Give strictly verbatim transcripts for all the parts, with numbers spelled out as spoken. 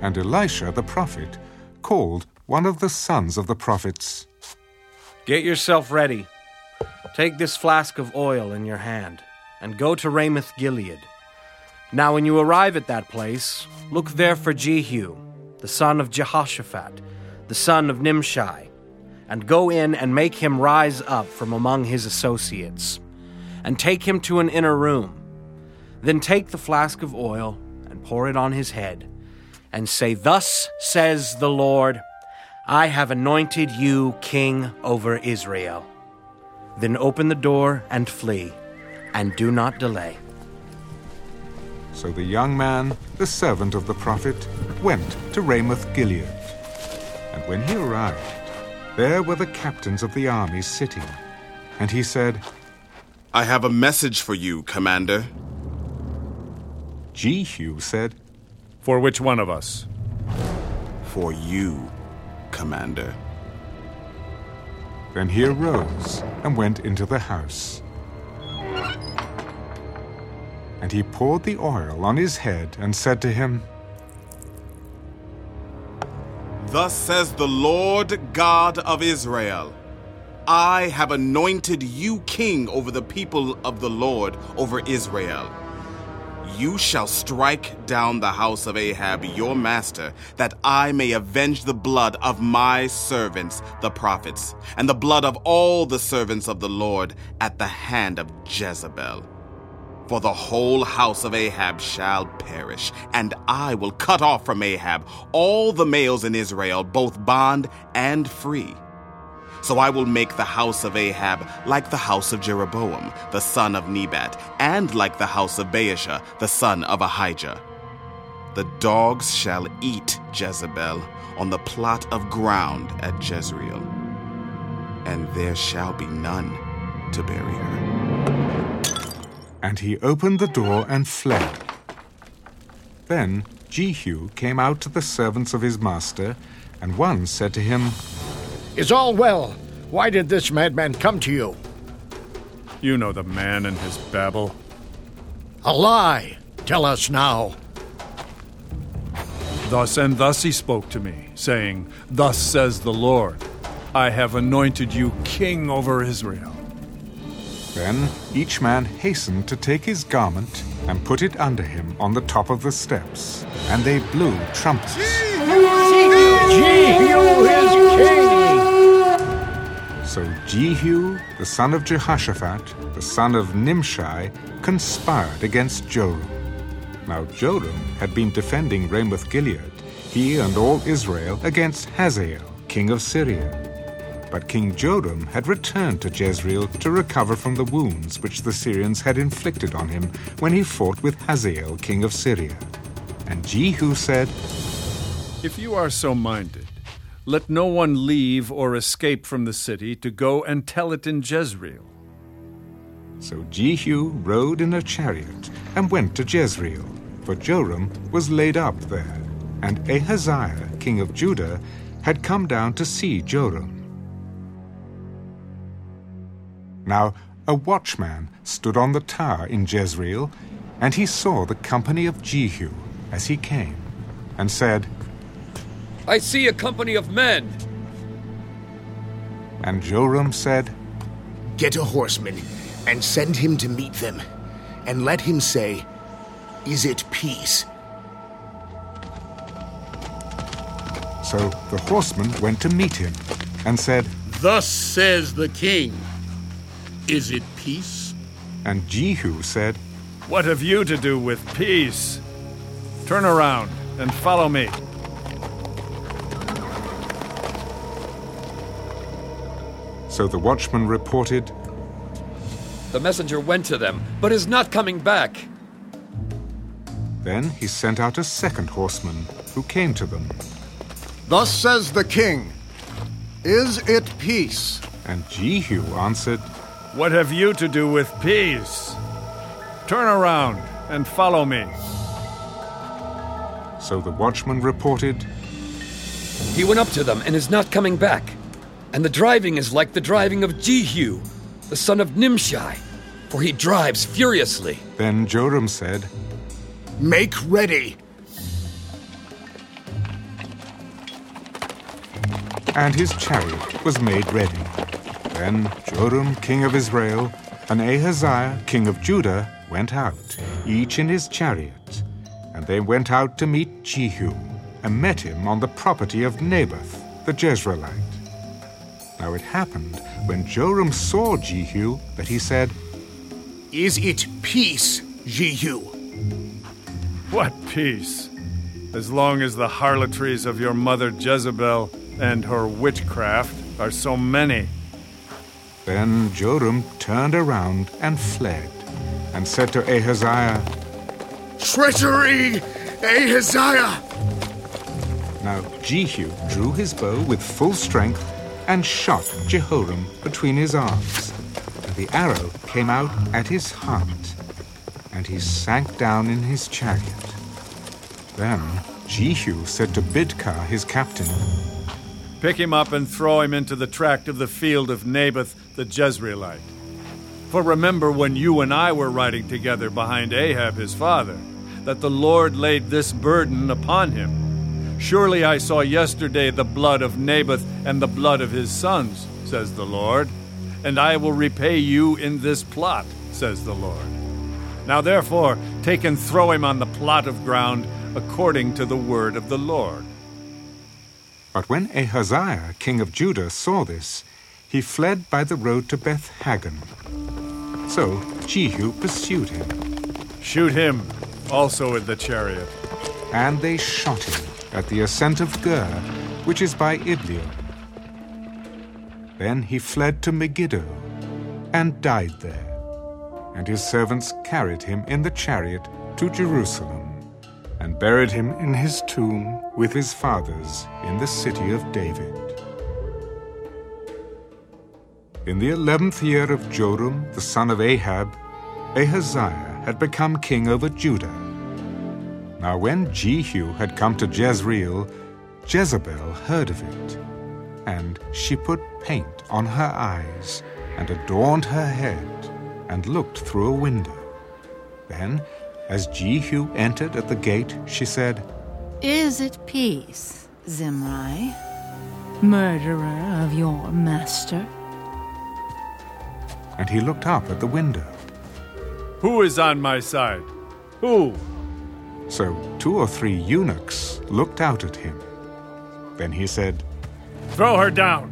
And Elisha the prophet called one of the sons of the prophets. Get yourself ready. Take this flask of oil in your hand, and go to Ramoth Gilead. Now when you arrive at that place, look there for Jehu, the son of Jehoshaphat, the son of Nimshi, and go in and make him rise up from among his associates, and take him to an inner room. Then take the flask of oil and pour it on his head, and say, Thus says the Lord, I have anointed you king over Israel. Then open the door and flee, and do not delay. So the young man, the servant of the prophet, went to Ramoth Gilead. And when he arrived, there were the captains of the armies sitting. And he said, I have a message for you, Commander. Jehu said, For which one of us? For you, Commander. Then he arose and went into the house. And he poured the oil on his head and said to him, Thus says the Lord God of Israel, I have anointed you king over the people of the Lord, over Israel. You shall strike down the house of Ahab, your master, that I may avenge the blood of my servants, the prophets, and the blood of all the servants of the Lord at the hand of Jezebel. For the whole house of Ahab shall perish, and I will cut off from Ahab all the males in Israel, both bond and free. So I will make the house of Ahab like the house of Jeroboam, the son of Nebat, and like the house of Baasha, the son of Ahijah. The dogs shall eat Jezebel on the plot of ground at Jezreel, and there shall be none to bury her. And he opened the door and fled. Then Jehu came out to the servants of his master, and one said to him, Is all well? Why did this madman come to you? You know the man and his babble. A lie! Tell us now. Thus and thus he spoke to me, saying, Thus says the Lord, I have anointed you king over Israel. Then each man hastened to take his garment and put it under him on the top of the steps, and they blew trumpets. Jehu is king! So Jehu, the son of Jehoshaphat, the son of Nimshi, conspired against Joram. Now Joram had been defending Ramoth Gilead, he and all Israel, against Hazael, king of Syria. But King Joram had returned to Jezreel to recover from the wounds which the Syrians had inflicted on him when he fought with Hazael, king of Syria. And Jehu said, If you are so minded, let no one leave or escape from the city to go and tell it in Jezreel. So Jehu rode in a chariot and went to Jezreel, for Joram was laid up there, and Ahaziah, king of Judah, had come down to see Joram. Now a watchman stood on the tower in Jezreel, and he saw the company of Jehu as he came, and said, I see a company of men. And Joram said, Get a horseman and send him to meet them, and let him say, Is it peace? So the horseman went to meet him, and said, Thus says the king, Is it peace? And Jehu said, What have you to do with peace? Turn around and follow me. So the watchman reported, The messenger went to them, but is not coming back. Then he sent out a second horseman, who came to them. Thus says the king, Is it peace? And Jehu answered, What have you to do with peace? Turn around and follow me. So the watchman reported, He went up to them and is not coming back. And the driving is like the driving of Jehu, the son of Nimshi, for he drives furiously. Then Joram said, Make ready. and his chariot was made ready. Then Joram, king of Israel, and Ahaziah, king of Judah, went out, each in his chariot. And they went out to meet Jehu, and met him on the property of Naboth, the Jezreelite. Now it happened, when Joram saw Jehu, that he said, Is it peace, Jehu? What peace? As long as the harlotries of your mother Jezebel and her witchcraft are so many. Then Joram turned around and fled, and said to Ahaziah, Treachery, Ahaziah! Now Jehu drew his bow with full strength and shot Jehoram between his arms. And the arrow came out at his heart, and he sank down in his chariot. Then Jehu said to Bidkar, his captain, Pick him up and throw him into the tract of the field of Naboth the Jezreelite. For remember when you and I were riding together behind Ahab his father, that the Lord laid this burden upon him. Surely I saw yesterday the blood of Naboth and the blood of his sons, says the Lord, and I will repay you in this plot, says the Lord. Now therefore take and throw him on the plot of ground according to the word of the Lord. But when Ahaziah, king of Judah, saw this, he fled by the road to Beth-Hagan. So Jehu pursued him. Shoot him, also in the chariot. And they shot him at the ascent of Gur, which is by Ibleam. Then he fled to Megiddo, and died there. And his servants carried him in the chariot to Jerusalem, and buried him in his tomb with his fathers in the city of David. In the eleventh year of Joram, the son of Ahab, Ahaziah had become king over Judah. Now when Jehu had come to Jezreel, Jezebel heard of it, and she put paint on her eyes, and adorned her head, and looked through a window. Then, as Jehu entered at the gate, she said, Is it peace, Zimri, murderer of your master? And he looked up at the window. Who is on my side? Who? So two or three eunuchs looked out at him. Then he said, Throw her down.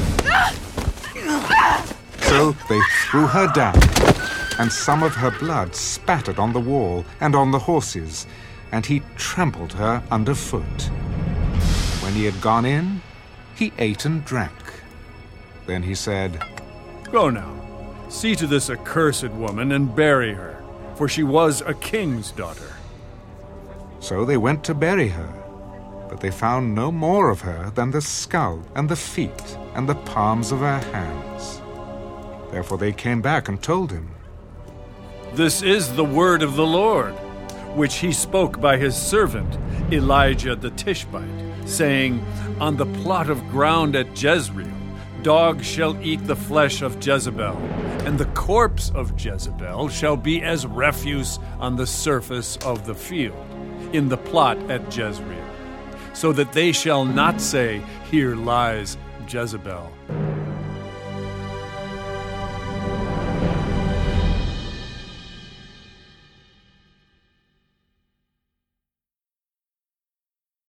So they threw her down, and some of her blood spattered on the wall and on the horses, and he trampled her underfoot. When he had gone in, he ate and drank. Then he said, Go now, see to this accursed woman and bury her, for she was a king's daughter. So they went to bury her, but they found no more of her than the skull and the feet and the palms of her hands. Therefore they came back and told him, This is the word of the Lord, which he spoke by his servant Elijah the Tishbite, saying, On the plot of ground at Jezreel, dogs shall eat the flesh of Jezebel, and the corpse of Jezebel shall be as refuse on the surface of the field, in the plot at Jezreel, so that they shall not say, Here lies Jezebel.